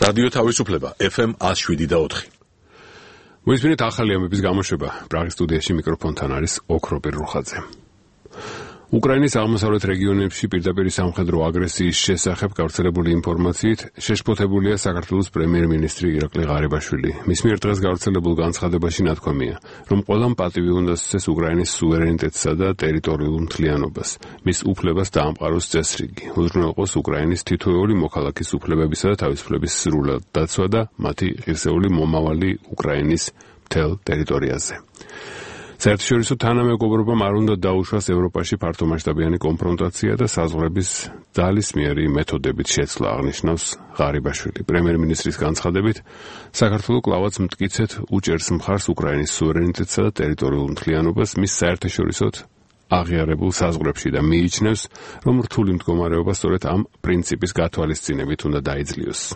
რადიო თავისუფლება FM 107.4. მოისმინეთ ახალი ამბების გამოშვება. პრაღის სტუდიაში მიკროფონთან არის ოქრო პირრუხაძე. უკრაინის აღმოსავლეთ რეგიონებში პირდაპირ სამხედრო აგრესიის შესახებ გავრცელებული ინფორმაციით შეშფოთებულია საქართველოს პრემიერ-მინისტრი ირაკლი ღარიბაშვილი. მის მიერ დღეს გავრცელებულ განცხადებაში ნათქვამია, რომ ყველამ პატივი უნდა სცეს უკრაინის სუვერენიტეტსა და ტერიტორიულ მთლიანობას, მის უფლებას დაამყაროს წესრიგი, უზრუნველყოს უკრაინის თითოეული მოქალაქის უფლებებისა და თავისუფლების სრულად დაცვა და მათი ღირსეული მომავალი უკრაინის მთელ ტერიტორიაზე. საერთაშორისო თანამეგობრობამ არ უნდა დაუშვას ევროპაში ფართომასშტაბიანი კონფრონტაცია და საზღვრების ძალისმიერი მეთოდებით შეცვლა, აღნიშნავს ღარიბაშვილი. პრემიერ-მინისტრის განცხადებით, საქართველო კლავაც მტკიცედ უჭერს მხარს უკრაინის სუვერენიტეტსა და ტერიტორიულ მთლიანობას მის საერთაშორისოდ აღიარებულ საზღვრებში და მიიჩნევს, რომ რთული მდგომარეობა სწორედ ამ პრინციპის გათვალისწინებით უნდა დაიძლიოს.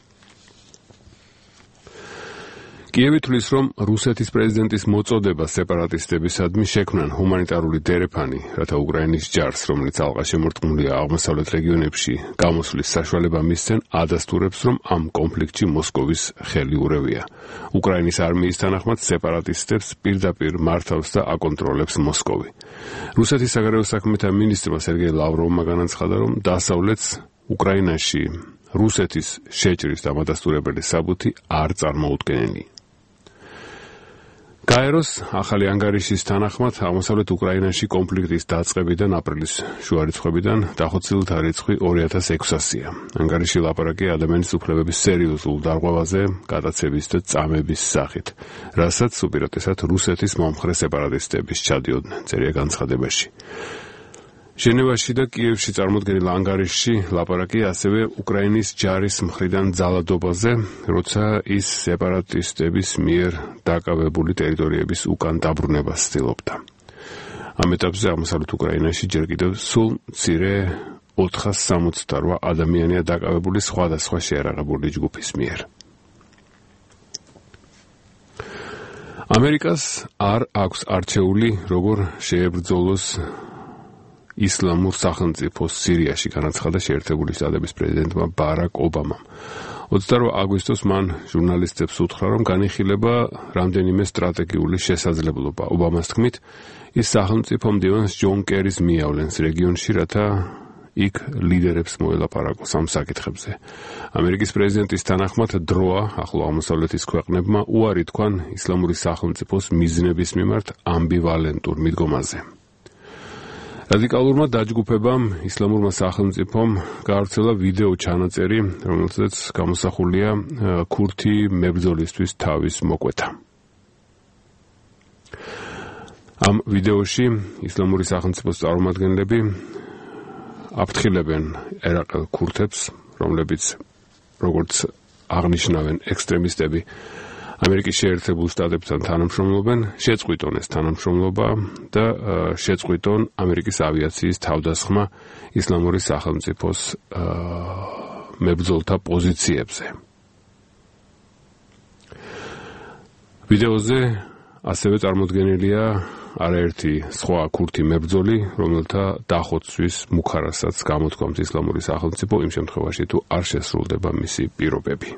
კიევი თვლის, რომ რუსეთის პრეზიდენტის მოწოდება სეპარატისტებისადმი შექმნან ჰუმანიტარული დერეფანი, რათა უკრაინის ჯარს, რომელიც ალყა შემორტყმულია აღმოსავლეთ რეგიონებში, გამოსვლის საშუალება მისცენ, ადასტურებს, რომ ამ კონფლიქტში მოსკოვის ხელი ურევია. უკრაინის არმიის თანახმად სეპარატისტებს პირდაპირ მართავს და აკონტროლებს მოსკოვი. რუსეთის საგარეო საქმეთა მინისტრმა სერგეი ლავროვმა განაცხადა, რომ დასავლეთს უკრაინაში რუსეთის შეჭრის დამადასტურებელი საბუთი არ წარმოუდგენელია. გაეროს ახალი ანგარიშის თანახმად აღმოსავლეთ უკრაინაში კონფლიქტის დაწყებიდან აპრილის შუა რიცხვებიდან დახოცილთა რიცხვი 2600-ია. ანგარიში ლაპარაკია ადამიანის უფლებების სერიოზულ დარღვევაზე გადაცების და წამების სახით, რასაც უპირატესად რუსეთის მომხრე სეპარატისტების ჩადიოდნენ, წერია განცხადებაში. ჟენევაში და კიევში წარმოდგენილ ანგარიშში ლაპარაკია ასევე უკრაინის ჯარის მხრიდან ძალადობაზე, როცა ის სეპარატისტების მიერ დაკავებული ტერიტორიების უკან დაბრუნებას ცდილობდა. ამ ეტაპზე აღმოსავლეთ უკრაინაში ჯერ კიდევ სულ მცირე 468 ადამიანია დაკავებული სხვადასხვა შეიარაღებული ჯგუფის მიერ. ამერიკას არ აქვს არჩეული, როგორ შეებრძოლოს ისლამურ სახელმწიფოს სირიაში, განაცხადა შეერთებული შტატების პრეზიდენტმა ბარაკ ობამამ. 28 აგვისტოს მან ჟურნალისტებს უთხრა, რომ განიხილება რამდენიმე სტრატეგიული შესაძლებლობა. ობამას თქმით, ის სახელმწიფო მდივანს ჯონ კერის მიავლენს რეგიონში, რათა იქ ლიდერებს მოელაპარაკოს ამ საკითხებზე. ამერიკის პრეზიდენტის თანახმად დროა ახლო აღმოსავლეთის ქვეყნებმა უარი თქვან ისლამური სახელმწიფოს მიზნების მიმართ ამბივალენტურ მიდგომაზე. რადიკალურმა დაჯგუფებამ ისლამურმა სახელმწიფომ გაავრცელა ვიდეო ჩანაწერი, რომელზეც გამოსახულია ქურთი მებრძოლისთვის თავის მოკვეთა. ამ ვიდეოში ისლამური სახელმწიფოს წარმომადგენლები აფრთხილებენ ერაყელ ქურთებს, რომლებიც როგორც აღნიშნავენ ექსტრემისტები ამერიკის შეერთებულ შტატებთან თანამშრომლობენ, შეწყვიტონ ეს თანამშრომლობა და შეწყვიტონ ამერიკის ავიაციის თავდასხმა ისლამური სახელმწიფოს მებრძოლთა პოზიციებზე. ვიდეოზე ასევე წარმოდგენილია არაერთი სხვა ქურთი მებრძოლი, რომელთა დახოცვის მუქარასაც გამოთქვამს ისლამური სახელმწიფო იმ შემთხვევაში, თუ არ შესრულდება მისი პირობები.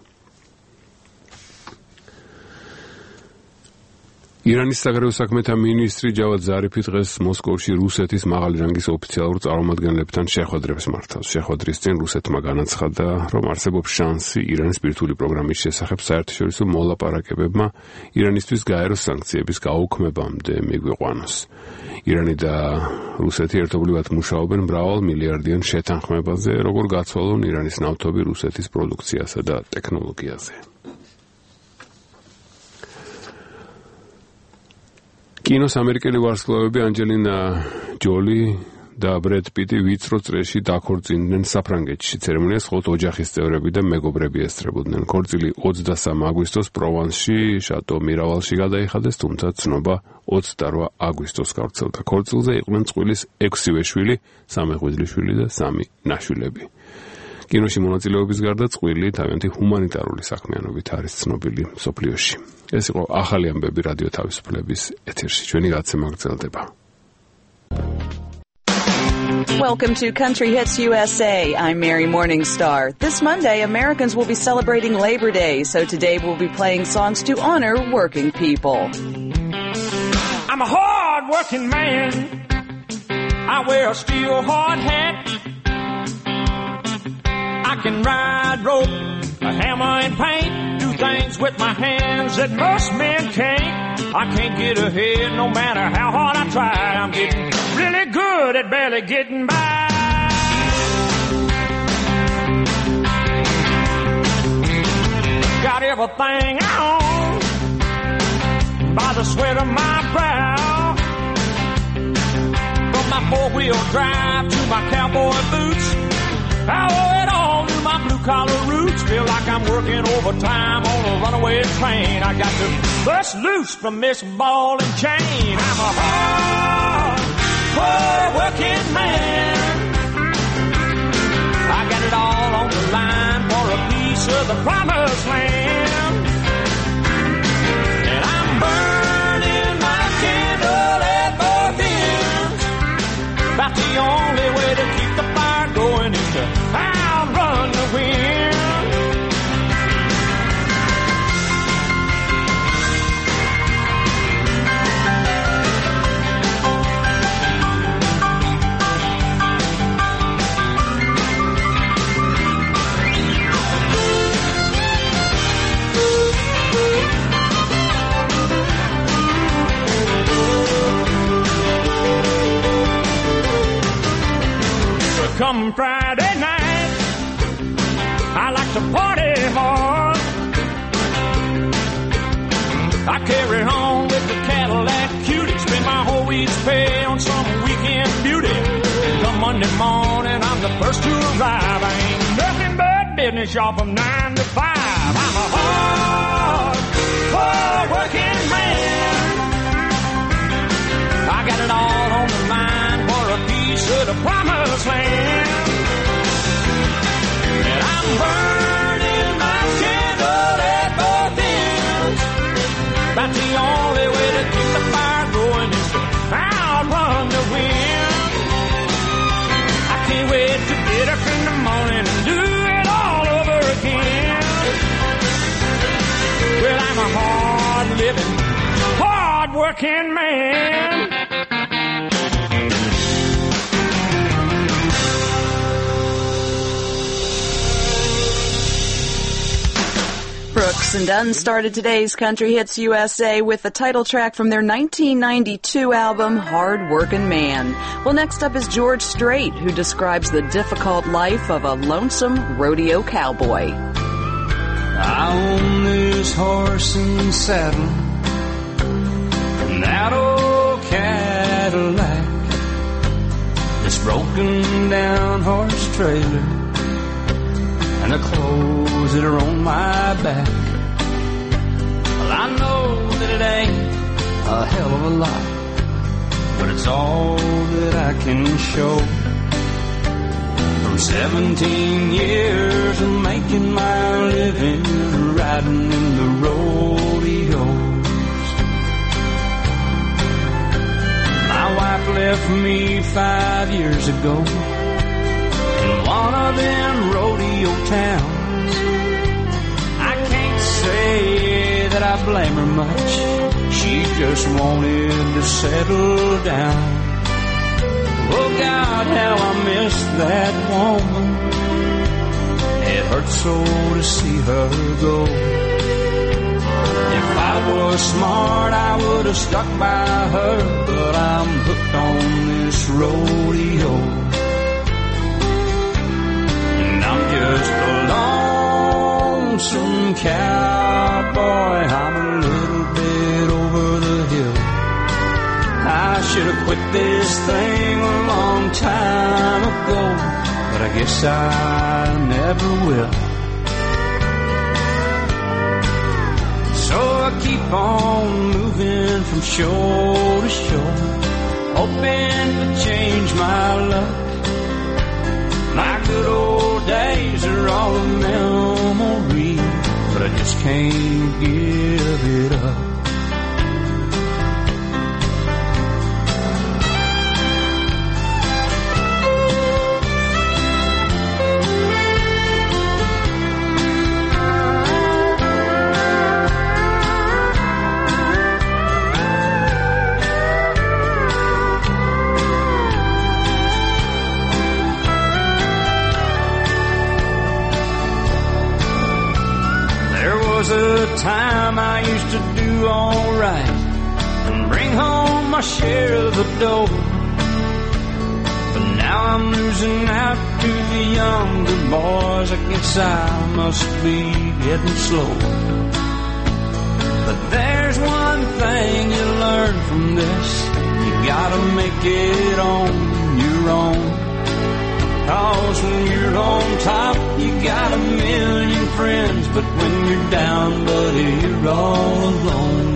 ირანის საგარეო საქმეთა მინისტრი ჯავად ზარიფი დღეს მოსკოვში რუსეთის მაღალი რანგის ოფიციალურ წარმომადგენლებთან შეხვედრებს მართავს. შეხვედრის წინ რუსეთმა განაცხადა, რომ არსებობს შანსი ირანის ბირთვული პროგრამის შესახებ საერთაშორისო მოლაპარაკებებმა ირანისთვის გაეროს სანქციების გაუქმებამდე მიგვიყვანოს. ირანი და რუსეთი ერთობლივად მუშაობენ მრავალ მილიარდიან შეთანხმებაზე, როგორ გაცვალონ ირანის ნავთობი რუსეთის პროდუქციასა და ტექნოლოგიაზე. კინოს ამერიკელი ვარსკვლავები ანჯელინა ჯოლი და ბრედ პიტი ვიწრო წრეში დაქორწინდნენ საფრანგეთში. ცერემონიას მხოლოდ ოჯახის წევრები და მეგობრები ესწრებოდნენ. ქორწილი 23 აგვისტოს პროვანსში, შატო მირავალში გადაიხადეს, თუმცა ცნობა 28 აგვისტოს გავრცელდა. ქორწილზე იყვნენ წყვილის 6-ვე შვილი, 3 ღვიძლიშვილი და 3 ნაშვილები. კინოში მონაწილეობის გარდა წყვილი თავიანთი ჰუმანიტარული საქმიანობით არის ცნობილი მსოფლიოში. ეს იყო ახალი ამბები რადიო თავისუფლების ეთერში. ჩვენი გადაცემა გრძელდება. Welcome to Country Hits USA. I'm Mary Morningstar. This Monday, Americans will be celebrating Labor Day, so today we'll be playing songs to honor working people. I'm a hard-working man. I wear a steel hard hat. I can ride rope, a hammer and paint, do things with my hands that most men can't. I can't get ahead no matter how hard I try. I'm getting really good at barely getting by. Got everything I own by the sweat of my brow. From my four-wheel drive to my cowboy boots, I owe it all to my blue-collar roots. Feel like I'm working overtime on a runaway train. I got to bust loose from this ball and chain. I'm a hard-working man. I got it all on the line for a piece of the promised land. And I'm burning my candle at both ends. About the only way to keep the fire going is to outrun the wind. Come Friday night, I like to party hard. I carry on with the Cadillac cutie, spend my whole week's pay on some weekend beauty. Come Monday morning, I'm the first to arrive. I ain't nothing but business, y'all, from 9 to 5. I'm a hard-working man. I got it all on the line for a piece of the promised land. And I'm burning my candle at both ends. About the only way to keep the fire going is to outrun the wind. I can't wait to get up in the morning and do it all over again. Well, I'm a hard-living, hard-working man. Brooks and Dunn started today's Country Hits USA with the title track from their 1992 album, Hard Workin' Man. Well, next up is George Strait, who describes the difficult life of a lonesome rodeo cowboy. I own this horse and saddle, and that old Cadillac, this broken down horse trailer, and the clothes that are on my back. Well, I know that it ain't a hell of a lot, but it's all that I can show. From 17 years of making my living riding in the rodeos. My wife left me 5 years ago in one of them rodeo towns. I can't say that I blame her much. She just wanted to settle down. Oh God, how I miss that woman. It hurts so to see her go. If I was smart, I would have stuck by her, but I'm hooked on this rodeo. I'm just a lonesome cowboy. I'm a little bit over the hill. I should have quit this thing a long time ago, but I guess I never will. So I keep on moving from shore to shore, hoping to change my luck. My good old days are all a memory, but I just can't give it up. time I used to do all right and bring home my share of the dough. But now I'm losing out to the younger boys. I guess I must be getting slow. But there's one thing you learn from this: you gotta make it on your own. 'Cause when you're on top, you got a million friends, but when you're down, buddy, you're all alone.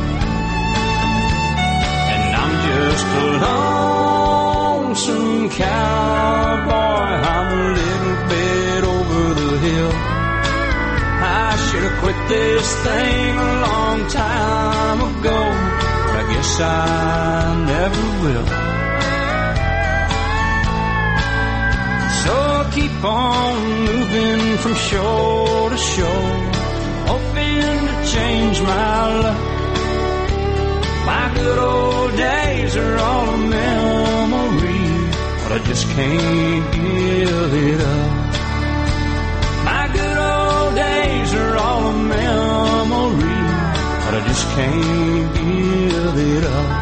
And I'm just a lonesome cowboy. I'm a little bit over the hill. I should have quit this thing a long time ago, but I guess I never will. So keep on moving from shore to shore, hoping to change my luck. My good old days are all a memory, but I just can't give it up. My good old days are all a memory, but I just can't give it up.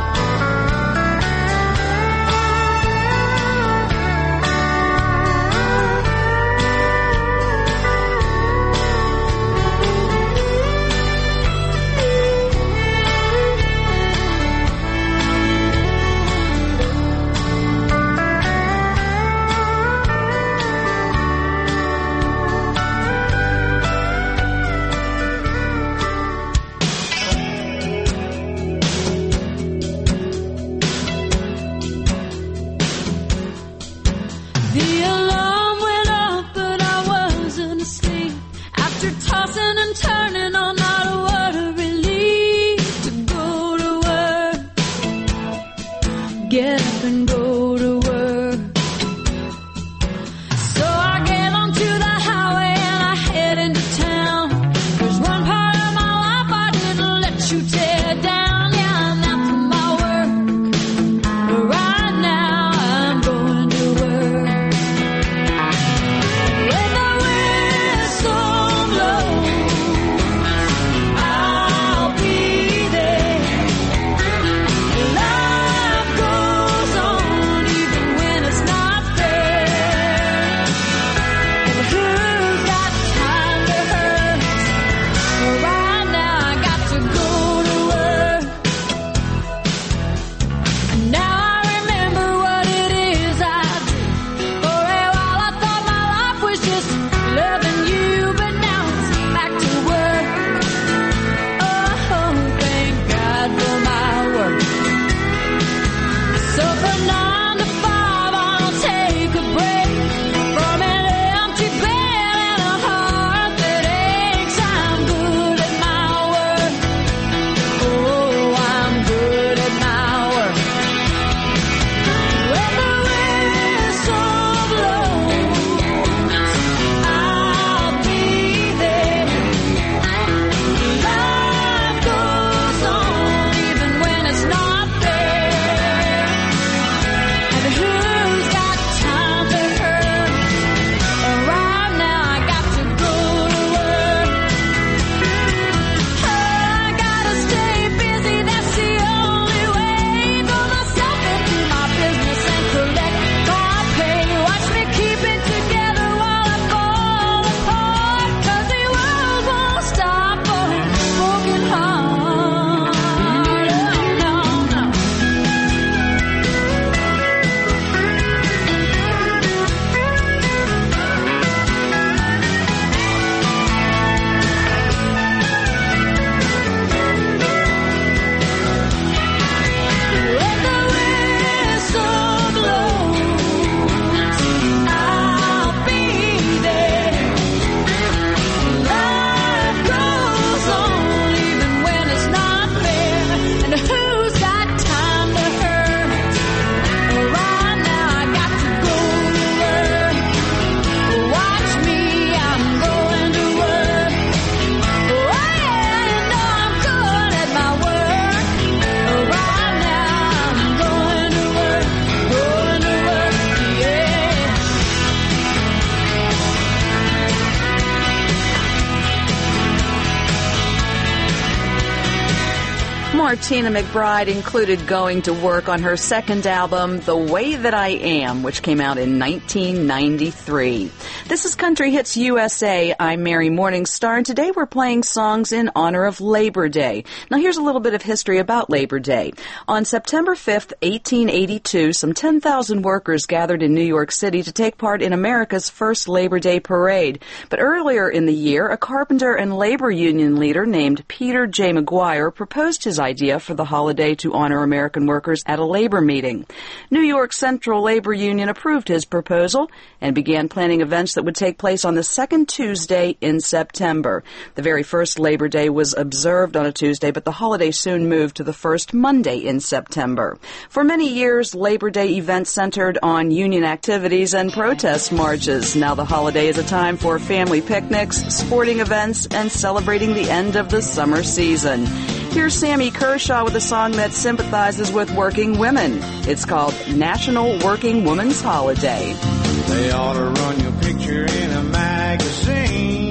Tina McBride included Going to Work on her second album, The Way That I Am, which came out in 1993. This is Country Hits USA. I'm Mary Morningstar, and today we're playing songs in honor of Labor Day. Now here's a little bit of history about Labor Day. On September 5th, 1882, some 10,000 workers gathered in New York City to take part in America's first Labor Day parade. But earlier in the year, a carpenter and labor union leader named Peter J. McGuire proposed his idea for the holiday to honor American workers at a labor meeting. New York Central Labor Union approved his proposal and began planning events that would take place on the second Tuesday in September. The very first Labor Day was observed on a Tuesday, but the holiday soon moved to the first Monday in September. For many years, Labor Day events centered on union activities and protest marches. Now the holiday is a time for family picnics, sporting events, and celebrating the end of the summer season. Here's Sammy Kershaw with a song that sympathizes with working women. It's called National Working Women's Holiday. They ought to run your picture in a magazine,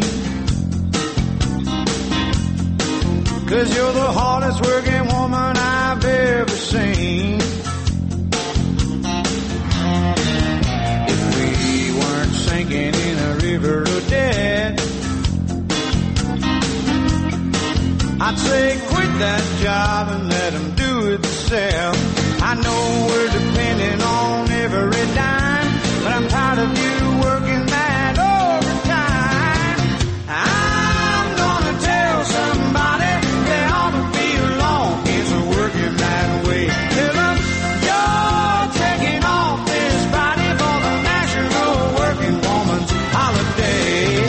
'cause you're the hardest working woman I've ever seen. If we weren't sinking in a river of debt, I'd say quit that job and let them do it themselves. I know we're depending on every dime, but I'm tired of you working that overtime. I'm gonna tell somebody they ought to feel long kids are working that way. Tell them you're taking off this Friday for the National Working Woman's Holiday.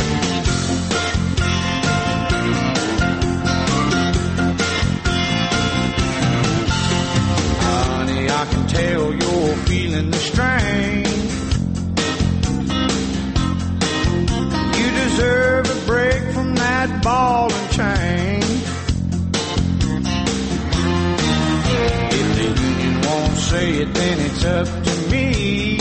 Honey, I can tell you're feeling the strain. You deserve a break from that ball and chain. If the union won't say it, then it's up to me.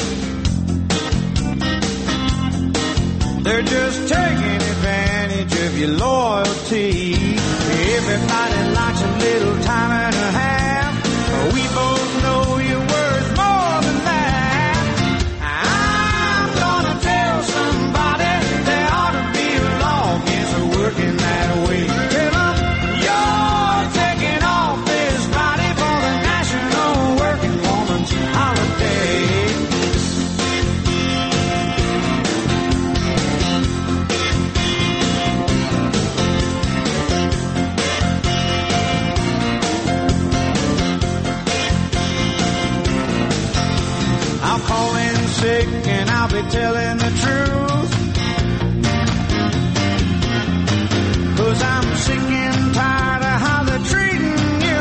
They're just taking advantage of your loyalty. Everybody likes a little time and a half. We both know you're worth more than that. I'm gonna tell somebody they ought to be along kids are working that way. Tell them you're taking off this Friday for the National Working Woman's Holiday. I'll call in sick and I'll be telling the truth, 'cause I'm sick and tired of how they're treating you.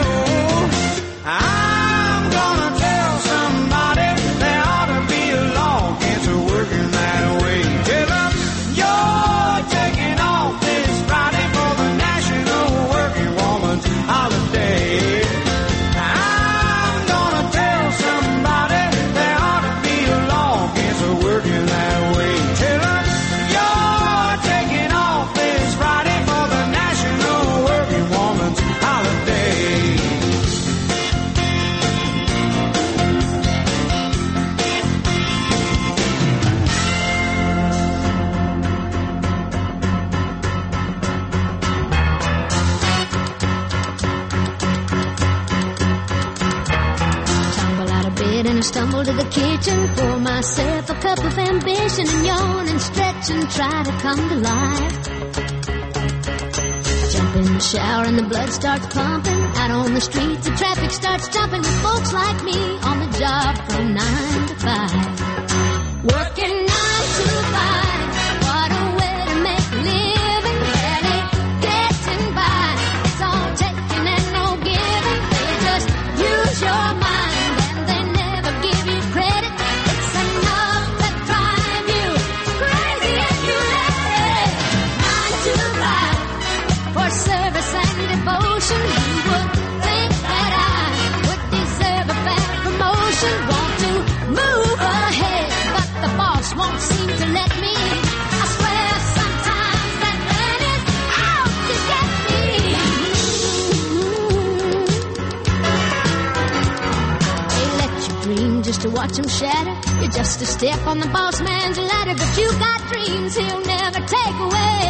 I'm gonna tell somebody they ought to be along kids are working that way. Tell them you're taking off this Friday for the National Working Woman's Holiday. I'm gonna tell somebody they ought to be along kids are working that way. Tell them you're taking off this Friday for the National Working Woman's Holiday. Tumble out of bed and I stumble to the kitchen, pour myself a cup of ambition and yawn and stretch and try to come to life. Jump in the shower and the blood starts pumping. Out on the street the traffic starts jumping with folks like me on the job from 9 to 5. Working 9 to 5, what a way to make a living. Barely getting by, it's all taking and no giving. They just use your mind and they never give you credit. It's enough to drive you crazy if you let it. 9 to 5, for service and devotion. You would think that I would deserve a bad promotion. Want to him just to watch him shatter. You're just a step on the boss man's ladder, but you got dreams he'll never take away.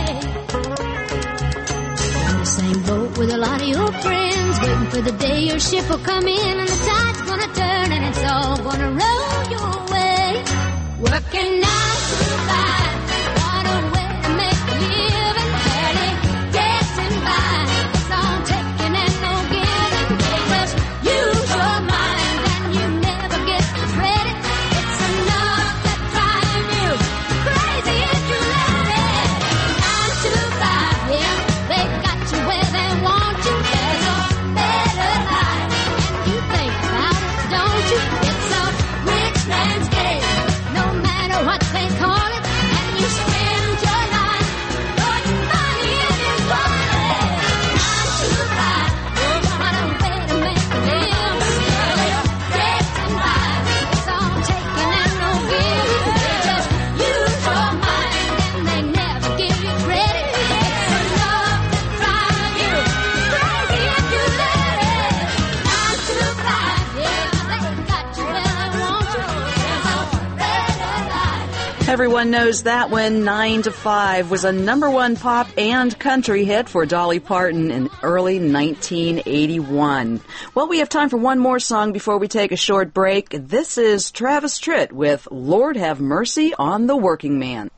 You're in the same boat with a lot of your friends, waiting for the day your ship will come in and the tide's gonna turn and it's all gonna roll your way. Working 9 to 5, what a way to make a living, barely getting by. It's all taking and no giving. They just use your mind and you never get the credit. It's enough to drive you crazy if you let it. 9 to 5, yeah, they got you where they want you. There's a better life, and you think about it, don't you? It's a rich man's game, no matter what they call it, and you spend your life putting money in your wallet. 9 to 5, what a way to make a living, barely getting by. It's all taking and no giving. They just use your mind and they never give you credit. It's enough to drive you crazy if you let it. 9 to 5, yeah, they got you where they want you. There's a better life. Everyone knows that one. 9 to 5 was a #1 pop and country hit for Dolly Parton in early 1981. Well, we have time for one more song before we take a short break. This is Travis Tritt with Lord Have Mercy on the Working Man.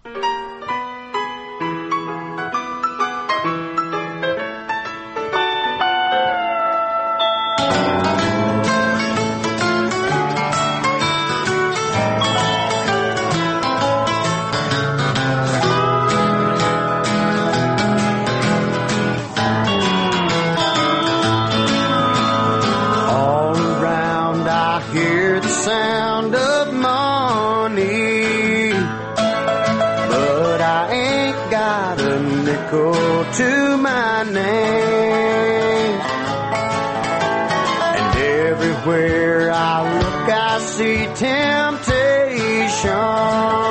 All around I hear the sound of money, but I ain't got a nickel to my name. And everywhere I look I see temptation.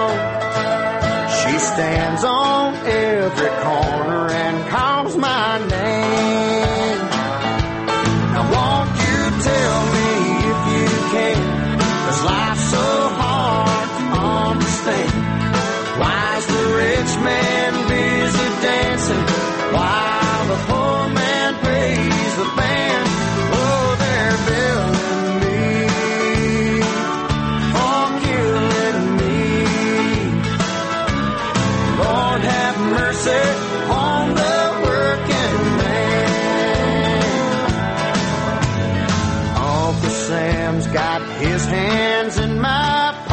She stands on every corner and calls my name. Now won't you tell me if you can, 'cause life's so hard to understand. Why's the rich man busy dancing while the poor man pays the band? Oh, they're billing me for killing me. Lord have mercy on the working man. Uncle Sam's got his hands in my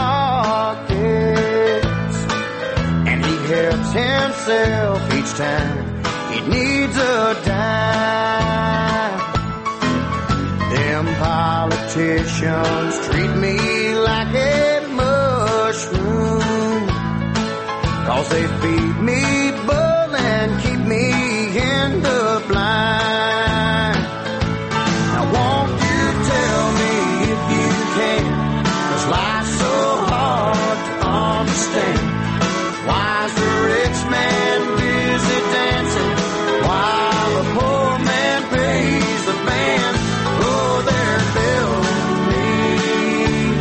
pockets, and he helps himself each time he needs a dime. Them politicians treat me like a mushroom, 'cause they feed me bull and keep me in the blind. Now won't you tell me if you can, 'cause life's so hard to understand. Why's the rich man busy dancing while the poor man pays the band? Oh, they're billing me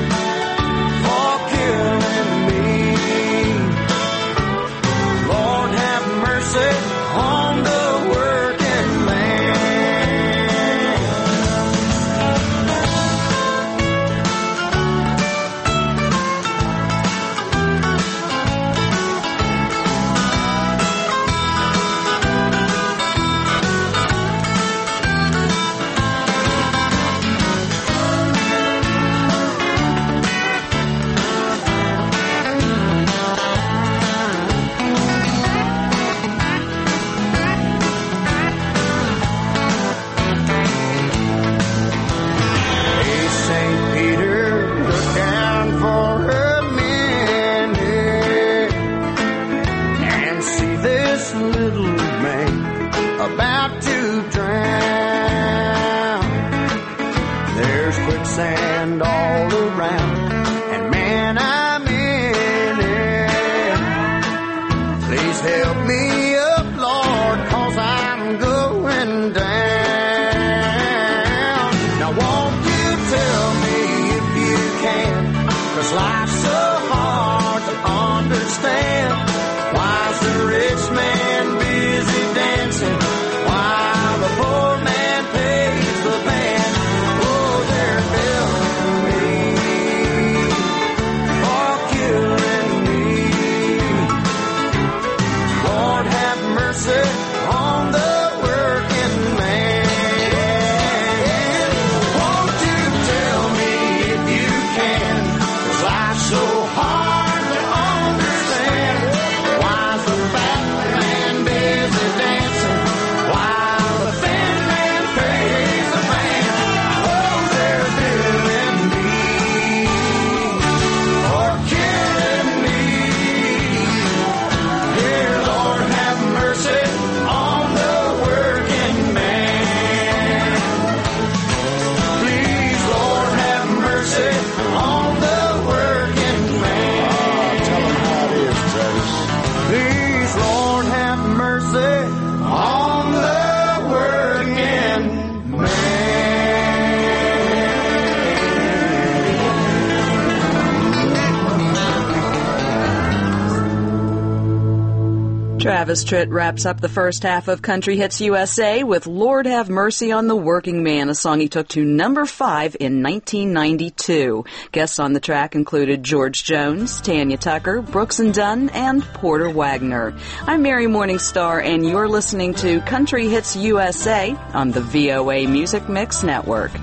for killing me. Lord Travis Tritt wraps up the first half of Country Hits USA with Lord Have Mercy on the Working Man, a song he took to number 5 in 1992. Guests on the track included George Jones, Tanya Tucker, Brooks and Dunn, and Porter Wagner. I'm Mary Morningstar, and you're listening to Country Hits USA on the VOA Music Mix Network.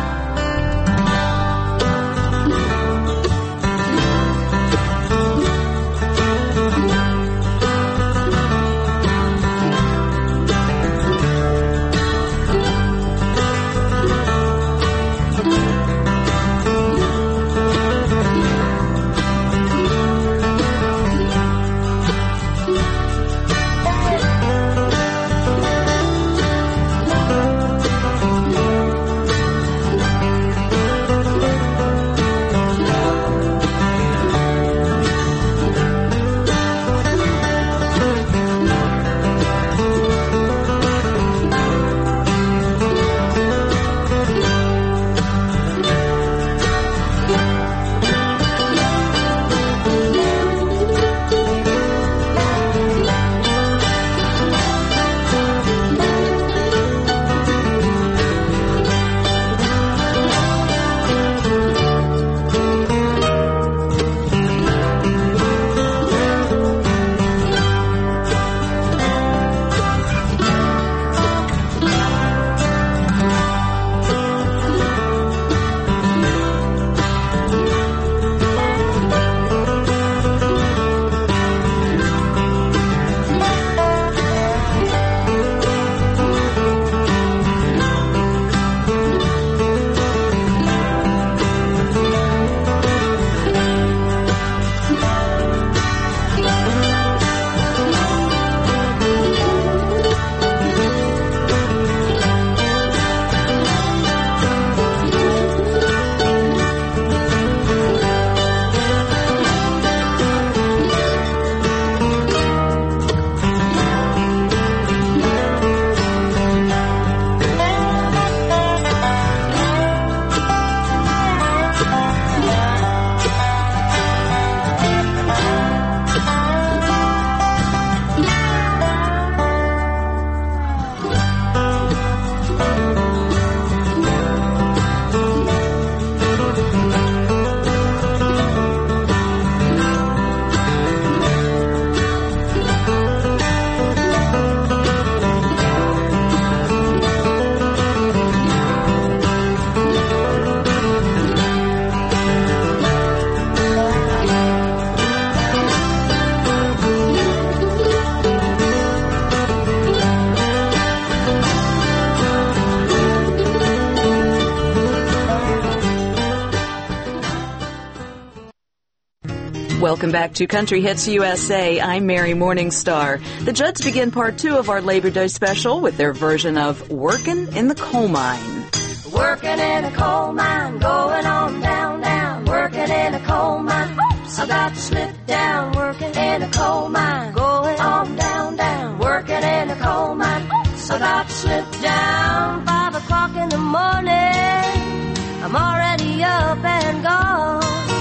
Welcome back to Country Hits USA. I'm Mary Morningstar. The Judds begin part 2 of our Labor Day special with their version of Workin' in the Coal Mine. Working in a coal mine, going on down, down. Working in a coal mine, oops, I got to slip down. Working in a coal mine, going on down, down. Working in a coal mine, oops, I got to slip down. 5 o'clock in the morning, I'm already up and gone.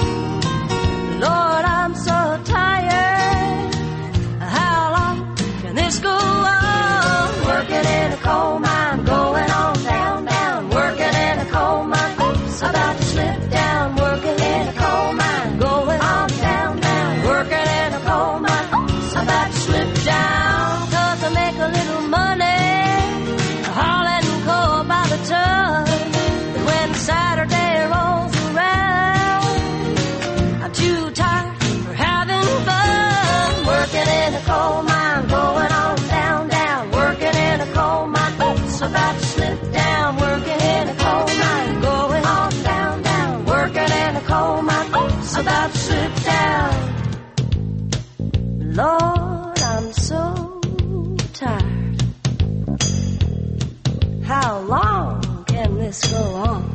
Lord, I'm so tired. How long can this go on? Working in a coal mine, going on down, down. Working in a coal mine, oops, about to slip down. Working in a coal mine, going on down, down. Working in a coal mine, oops, about to slip down. 'Cause I make a little money, hauling coal by the ton. But when Saturday rolls around, I'm too tired for having fun. Working in a coal mine, going on down, down. Working in a coal mine, oops, about to slip down. Working in a coal mine, going on down, down. Working in a coal mine, oops, about to slip down. Lord, I'm so tired. How long can this go on?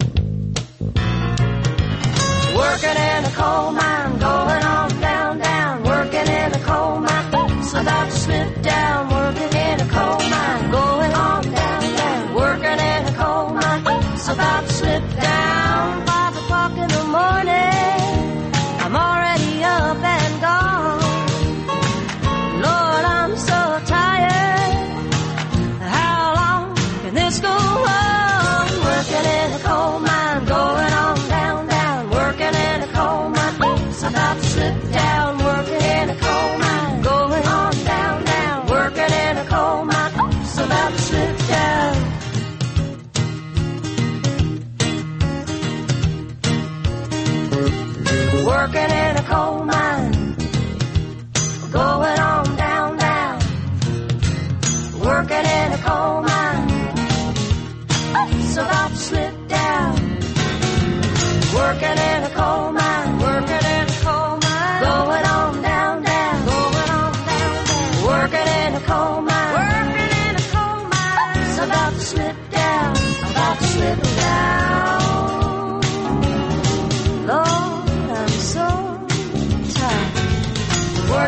Working in a coal mine, going on down, down. Working in a coal mine, oops, about to slip down. Working in a coal mine, going on down, down. Working in a coal mine, oops, about to slip down. 5 o'clock in the morning, I'm already up and gone. Lord, I'm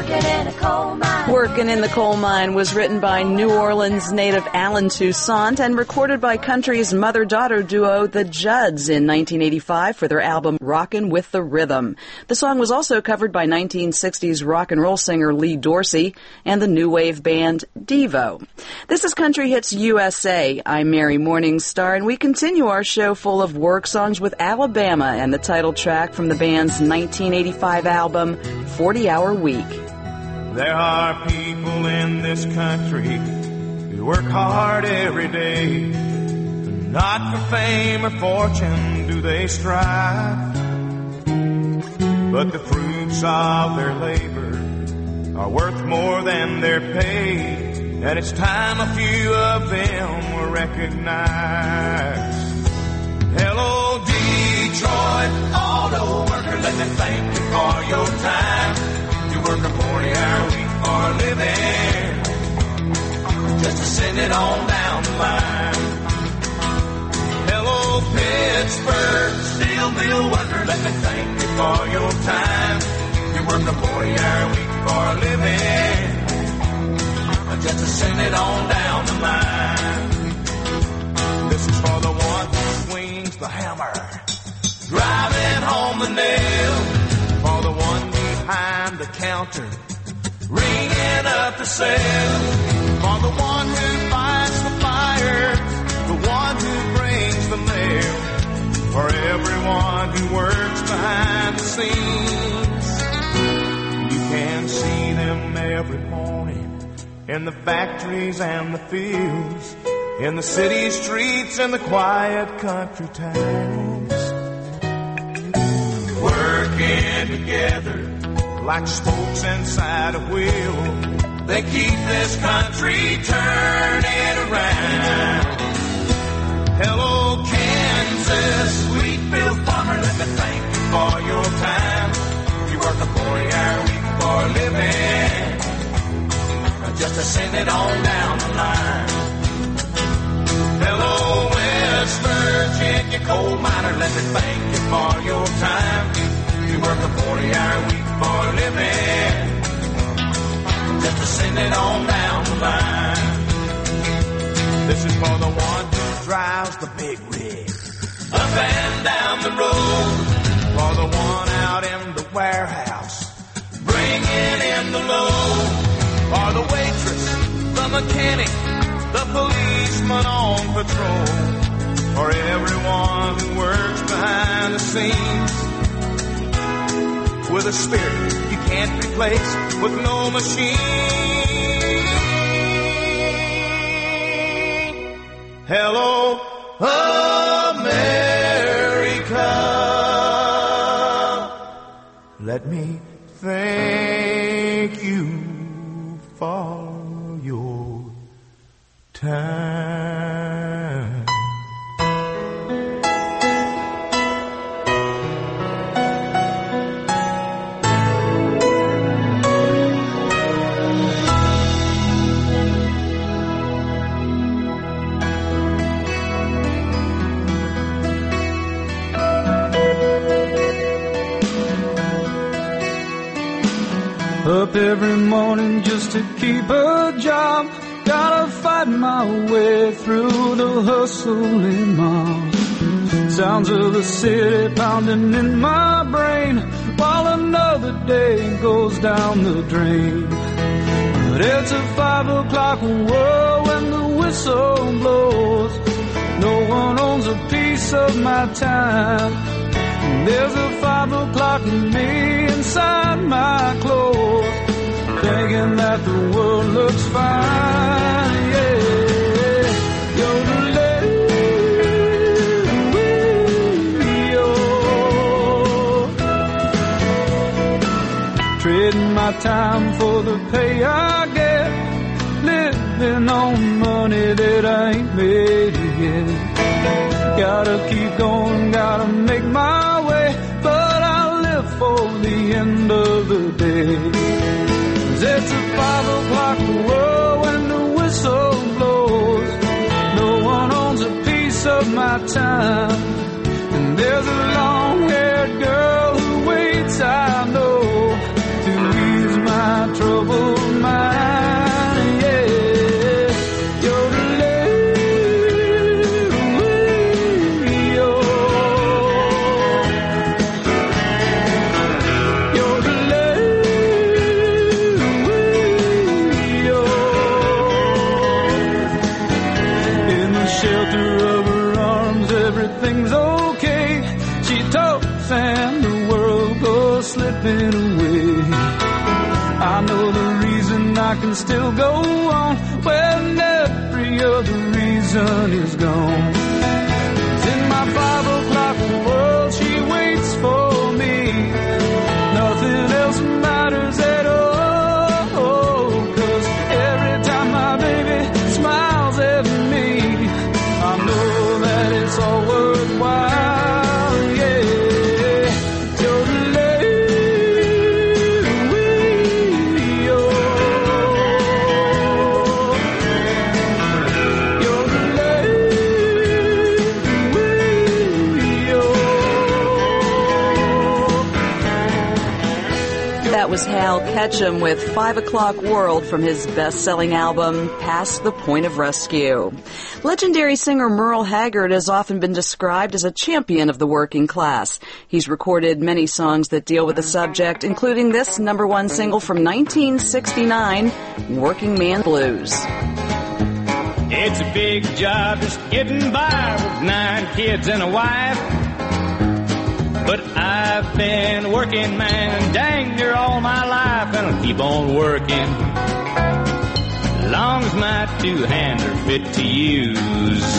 working in a coal mine. Workin' in the Coal Mine was written by New Orleans native Alan Toussaint and recorded by country's mother-daughter duo The Judds in 1985 for their album Rockin' with the Rhythm. The song was also covered by 1960s rock and roll singer Lee Dorsey and the new wave band Devo. This is Country Hits USA. I'm Mary Morningstar, and we continue our show full of work songs with Alabama and the title track from the band's 1985 album 40 Hour Week. There are people in this country who work hard every day. Not for fame or fortune do they strive, but the fruits of their labor are worth more than their pay, and it's time a few of them were recognized. Hello, Detroit auto worker, let me thank you for your time. You work a 40-hour week for a living, just to send it on down the line. Hello, Pittsburgh steel mill worker, let me thank you for your time. You work a 40-hour week for a living, just to send it on down the line. This is for the one who swings the hammer, driving home the nail. For the one behind the counter, ringing up the sale. For the one who fights the fires, the one who brings the mail. For everyone who works behind the scenes, you can see them every morning in the factories and the fields, in the city streets and the quiet country towns. Working together like spokes inside a wheel, they keep this country turning around. Hello, Kansas, wheat-field farmer, let me thank you for your time. You work a 40-hour week for a living, just to send it on down the line. Hello, West Virginia coal miner, let me thank you for your time. You work a 40-hour week for a living, just to send it on down the line. This is for the one who drives the big rig up and down the road. For the one out in the warehouse, bringing in the load. For the waitress, the mechanic, the policeman on patrol. For everyone who works behind the scenes, with a spirit you can't replace with no machine. Hello, America. Let me thank you for your time. Up every morning just to keep a job. Gotta fight my way through the hustle and mob. Sounds of the city pounding in my brain, while another day goes down the drain. But it's a 5 o'clock world when the whistle blows. No one owns a piece of my time. There's a 5 o'clock in me inside my clothes, thinking that the world looks fine, yeah. Trading my time for the pay I get, living on money that I ain't made yet. Gotta keep going, gotta make my way, but I'll live for the end of the day. 'Cause it's a 5 o'clock world when the whistle blows. No one owns a piece of my time, and there's a long-haired girl who waits, I know, to ease my troubles. slipping away. I know the reason I can still go on when every other reason is gone. In my 5 o'clock world, she waits for me. Nothing else matters at all, 'cause every time my baby smiles at me, I know that it's all worthwhile, yeah. That was Hal Ketchum with 5 O'Clock World from his best-selling album, Past the Point of Rescue. Legendary singer Merle Haggard has often been described as a champion of the working class. He's recorded many songs that deal with the subject, including this #1 single from 1969, Working Man Blues. It's a big job just getting by with 9 kids and a wife. But I've been working, man, dang near all my life, and I'll keep on working. Long as my 2 hands are fit to use.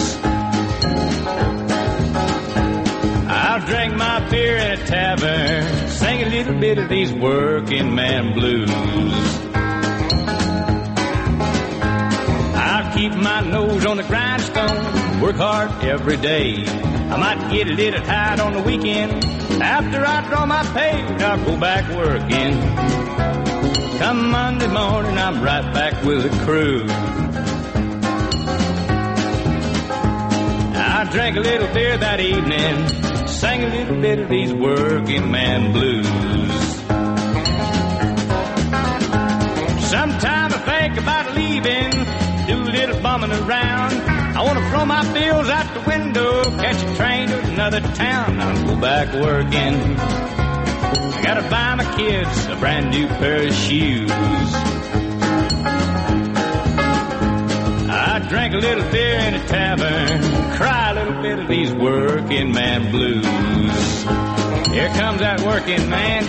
I'll drink my beer in a tavern, sing a little bit of these working man blues. I'll keep my nose on the grindstone, work hard every day. I might get a little tired on the weekend. After I draw my pay, I'll go back working. Come Monday morning, I'm right back with the crew. I drank a little beer that evening, sang a little bit of these working man blues. Sometime I think about leaving, do a little bumming around. I want to throw my bills out the window, catch a train to another town. I'll go back working. I gotta buy my kids a brand new pair of shoes. I drank a little beer in a tavern, cry a little bit of these working man blues. Here comes that working man.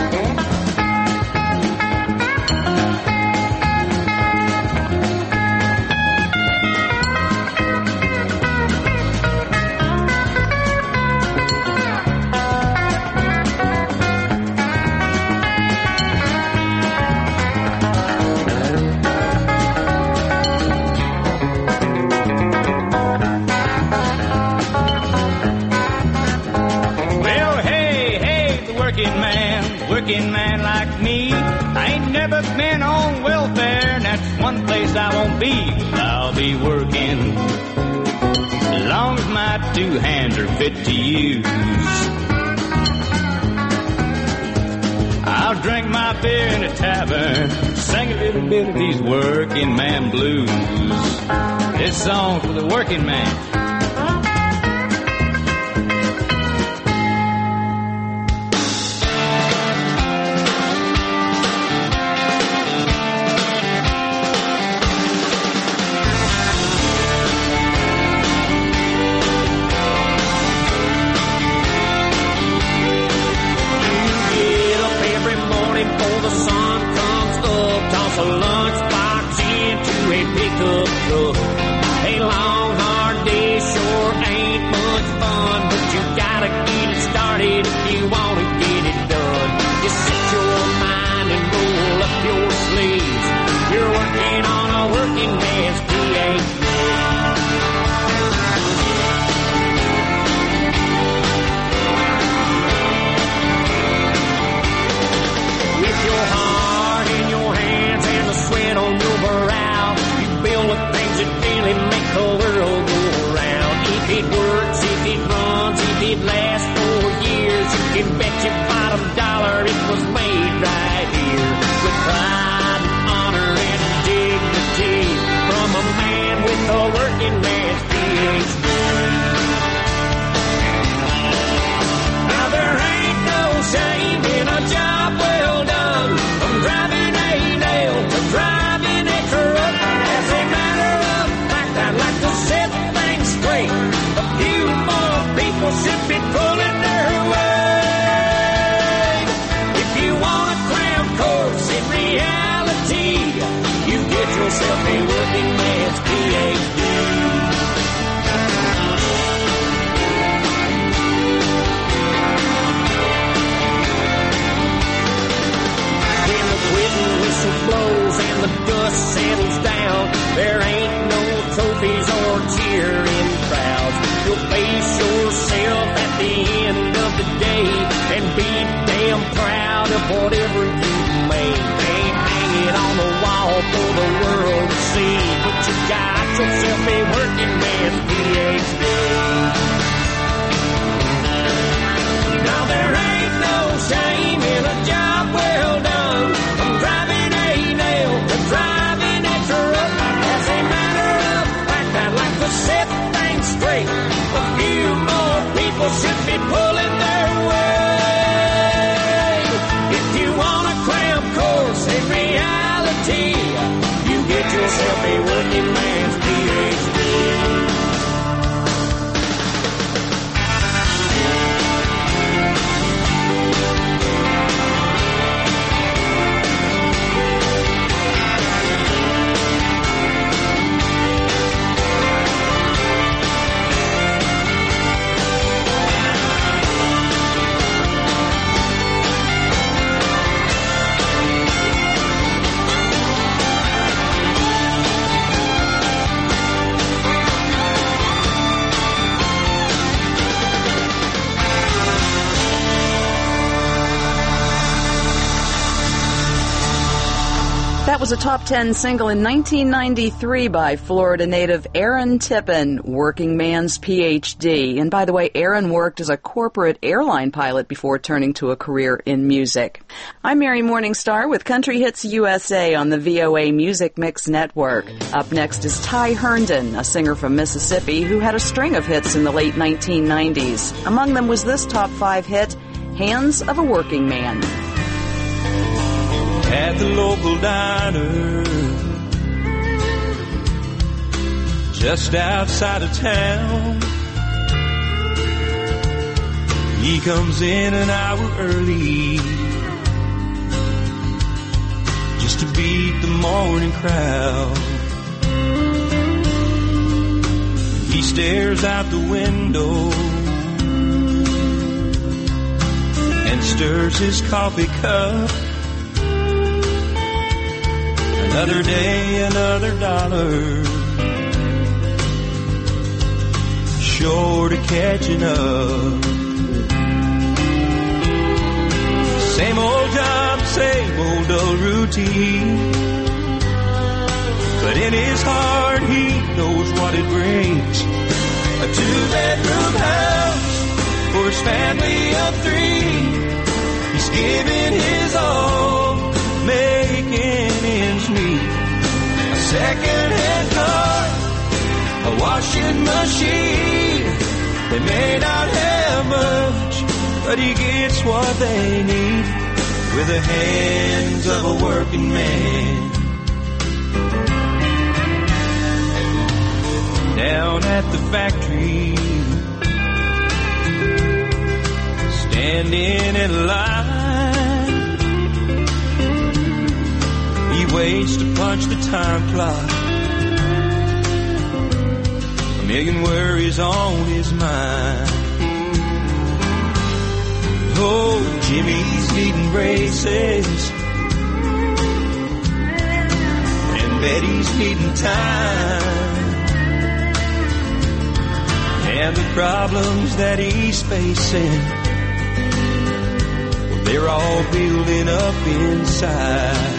Working man like me, I ain't never been on welfare, and that's one place I won't be. I'll be working as long as my 2 hands are fit to use. I'll drink my beer in a tavern, sing a little bit of these working man blues. This song's for the working man. graduation whistle blows and the dust settles down. There ain't no trophies or cheering crowds. You'll face yourself at the end of the day and be damn proud of whatever you made. Ain't hang it on the wall for the world to see, but you got yourself a working man's PhD. Now there ain't no shame in a job well done, from driving a nail to driving a truck. As a matter of fact, I'd like to set things straight. A few more people should be pulling their weight. If you want a cram course in reality, you get yourself a working man's PhD. That was a top 10 single in 1993 by Florida native Aaron Tippin, Working Man's PhD. And by the way, Aaron worked as a corporate airline pilot before turning to a career in music. I'm Mary Morningstar with Country Hits USA on the VOA Music Mix Network. Up next is Ty Herndon, a singer from Mississippi who had a string of hits in the late 1990s. Among them was this top 5 hit, Hands of a Working Man. At the local diner, just outside of town, he comes in an hour early just to beat the morning crowd. He stares out the window and stirs his coffee cup. Another day, another dollar, short of catching up. Same old job, same old dull routine, but in his heart he knows what it brings. A 2-bedroom house for his family of 3. He's giving his all, making ends meet. A second-hand car, a washing machine. They may not have much, but he gets what they need with the hands of a working man. Down at the factory, standing in line, he waits to punch the time clock. A million worries on his mind. Oh, Jimmy's needing braces, and Betty's needing time. And the problems that he's facing, well, they're all building up inside.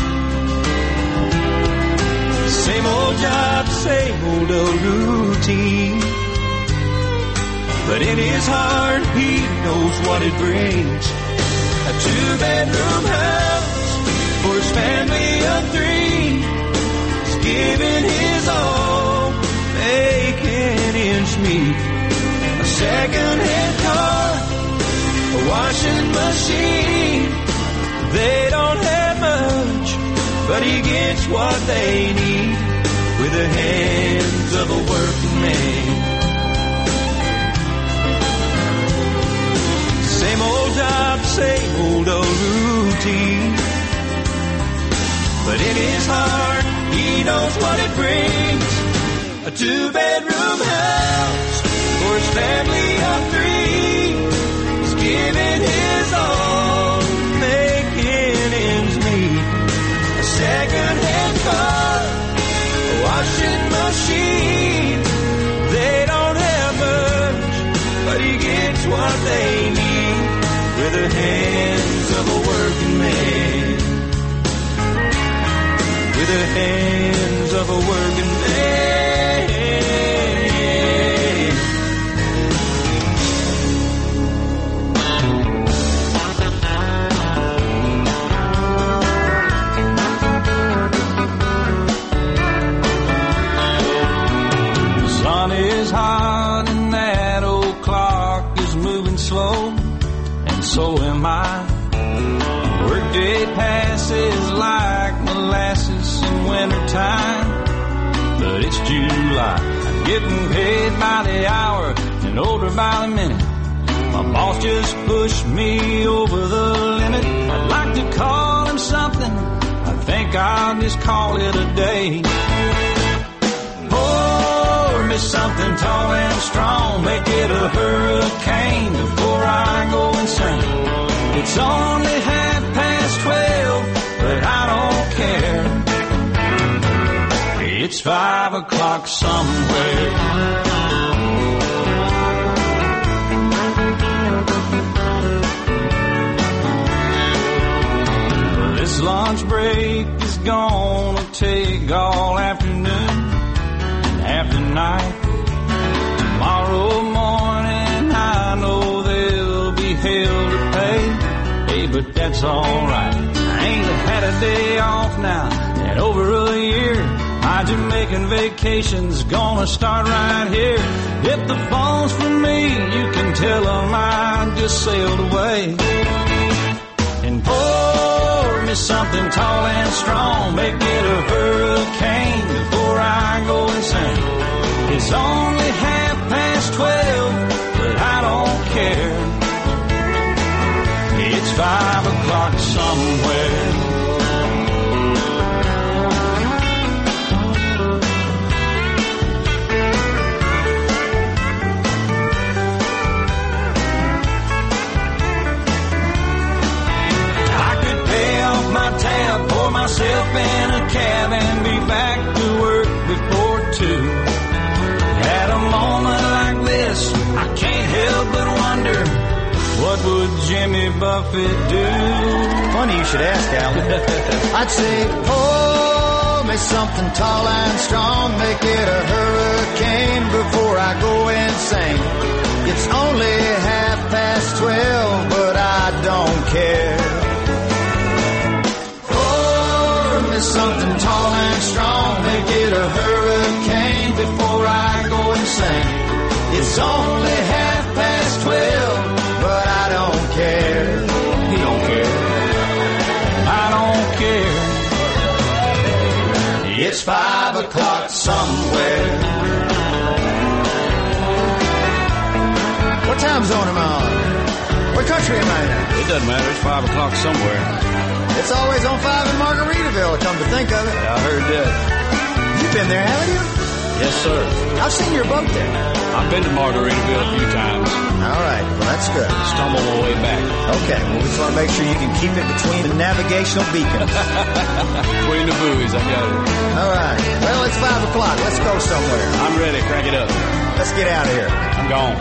Same old job, same old routine, but in his heart he knows what it brings. A 2-bedroom house for his family of 3. He's giving his all, making ends meet. A second-hand car, a washing machine. They don't have much, but he gets what they need with the hands of a working man. Same old job, same old routine, but in his heart he knows what it brings. A 2-bedroom house for his family of 3. He's giving his all, making ends meet. hands of a working man. The sun is hot and that old clock is moving slow, and so am I. Workday passes like molasses in wintertime, but it's July. I'm getting paid by the hour and older by the minute. My boss just pushed me over the limit. I'd like to call him something. I think I'll just call it a day. Pour me something tall and strong, make it a hurricane before I go insane. It's only 12, but I don't care. It's 5 o'clock somewhere. This lunch break is gonna take all afternoon and half the night. Tomorrow morning I know there'll be hell to pay. Hey, but that's alright. I ain't had a day off now in over a year. My Jamaican vacation's gonna start right here. If the phone's for me, you can tell them I just sailed away. And pour me something tall and strong, make it a hurricane before I go insane. It's only 12:30, but I don't care. It's 5 o'clock somewhere. I could pay off my tab, pour myself in a cab, and be back to work before 2. At a moment like this, I can't help but wonder, what would Jimmy Buffett do? Funny you should ask, Al. I'd say, pour me something tall and strong, make it a hurricane before I go insane. It's only 12:30, but I don't care. Pour me something tall and strong, make it a hurricane before I go insane. It's only 12:30, but I don't care. He don't care. I don't care. It's 5 o'clock somewhere. What time zone am I on? What country am I in? It doesn't matter. It's 5 o'clock somewhere. It's always on 5 in Margaritaville, come to think of it. Yeah, I heard that. You've been there, haven't you? Yes, sir. I've seen your boat there. I've been to Margaritaville a few times. All right. Well, that's good. Stumbled my way back. Okay. Well, we just want to make sure you can keep it between the navigational beacons. Between the buoys, I got it. All right. Well, it's 5 o'clock. Let's go somewhere. I'm ready. Crank it up. Let's get out of here. I'm gone.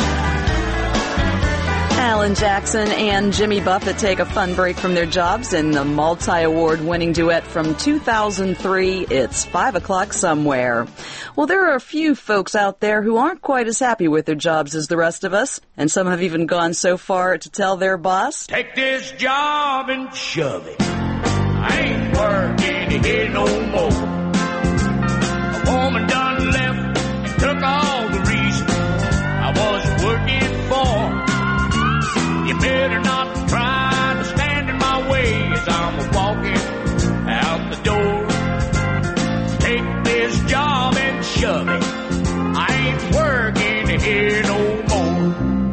Alan Jackson and Jimmy Buffett take a fun break from their jobs in the multi-award-winning duet from 2003, It's 5 o'clock somewhere. Well, there are a few folks out there who aren't quite as happy with their jobs as the rest of us, and some have even gone so far to tell their boss, "Take this job and shove it. I ain't working here no more. A woman done left and took all the reason I was working for. You better not try to stand in my way as I'm walking out the door. Take this job and shove it. I ain't working here no more.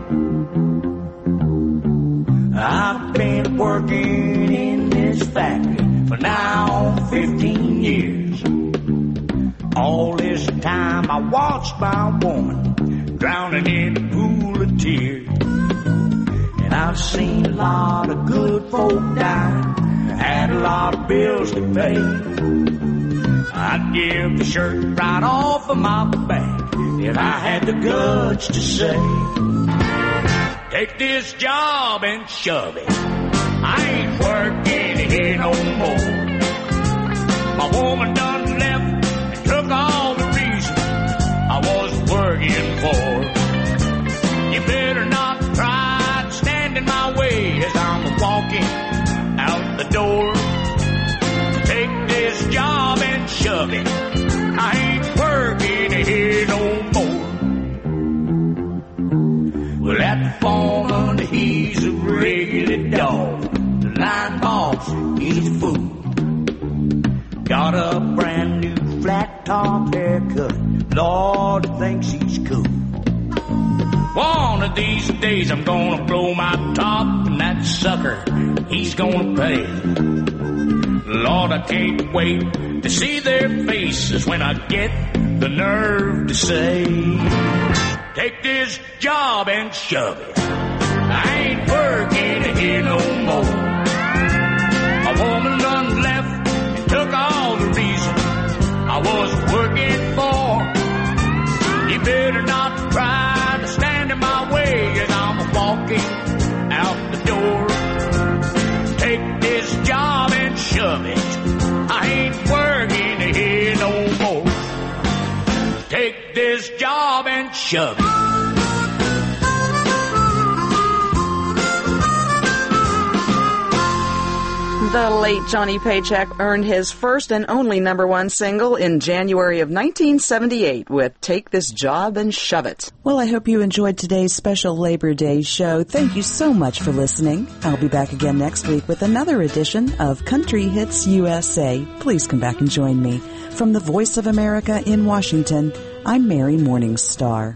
I've been working in this factory for now 15 years. All this time I watched my woman drowning in a pool of tears. And I've seen a lot of good folk die, had a lot of bills to pay. I'd give the shirt right off of my back if I had the guts to say, take this job and shove it. I ain't working here no more. My woman done door. Take this job and shove it. I ain't working here no more. Well, that foreman, he's a regular dog. The line boss, he's a fool. Got a brand new flat top haircut. Lord, thinks he's cool. One of these days I'm gonna blow my top, and that sucker, he's gonna pay. Lord, I can't wait to see their faces when I get the nerve to say, take this job and shove it. I ain't working here no more. A woman done left and took all the reason I was working for. You better not try to stand in my way as I'm walking out the door. Take this job and shove it. I ain't working here no more. Take this job and shove it. The late Johnny Paycheck earned his first and only #1 single in January of 1978 with Take This Job and Shove It. Well, I hope you enjoyed today's special Labor Day show. Thank you so much for listening. I'll be back again next week with another edition of Country Hits USA. Please come back and join me. From the Voice of America in Washington, I'm Mary Morningstar.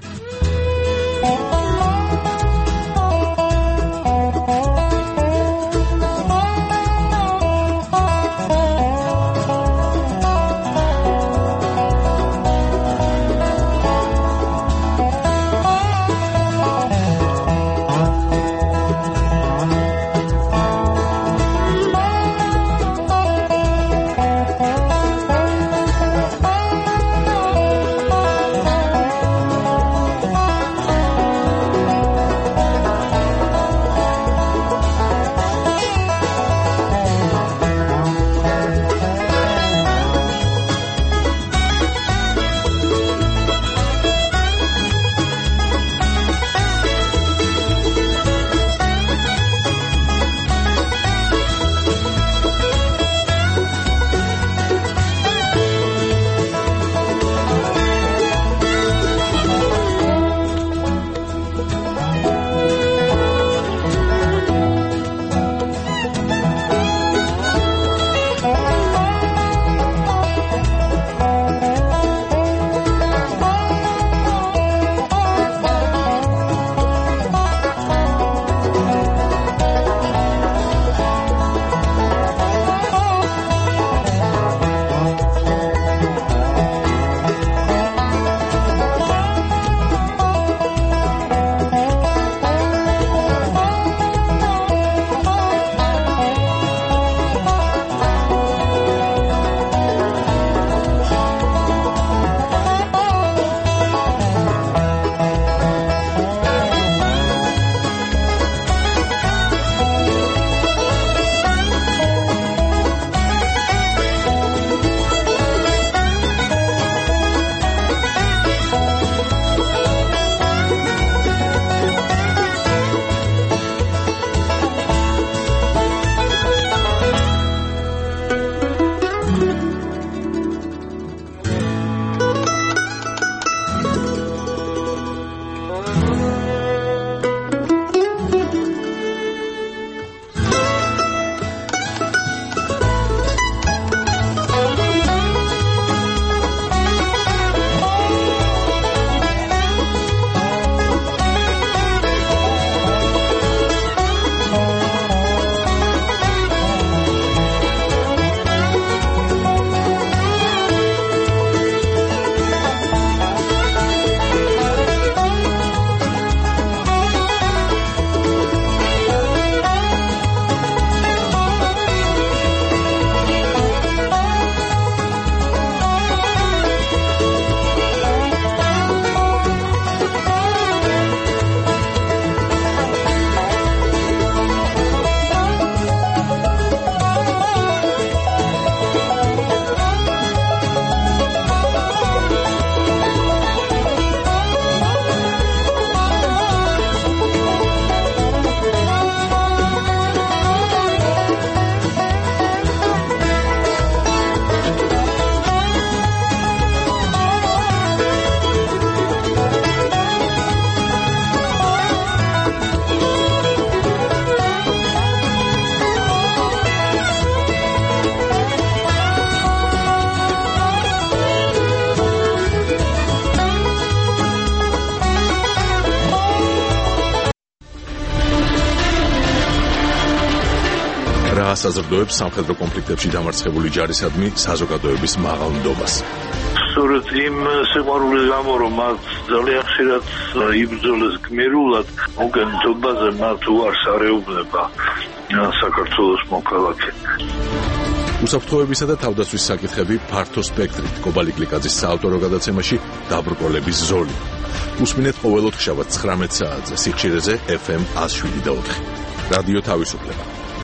რა ასაზრდოებს სამხედრო კონფლიქტებში დამარცხებული ჯარისადმი საზოგადოების მაღალ ნდობას. სწორედ იმ სიყვარულის გამო, რომ მათ ძალიან ხშირად იბრძოლეს გმირულად, მოგენთობაზე მათ უარს არეუბნება საქართველოს მოქალაქე. უსაფრთხოებისა და თავდაცვის საკითხები ფართო სპექტრით კობალი გლიკაძის საავტორო გადაცემაში დაბრკოლების ზოლი. უსმინეთ ყოველ ოთხშაბათს 19 საათზე სიხშირეზე FM 107.4. რადიო თავისუფლება.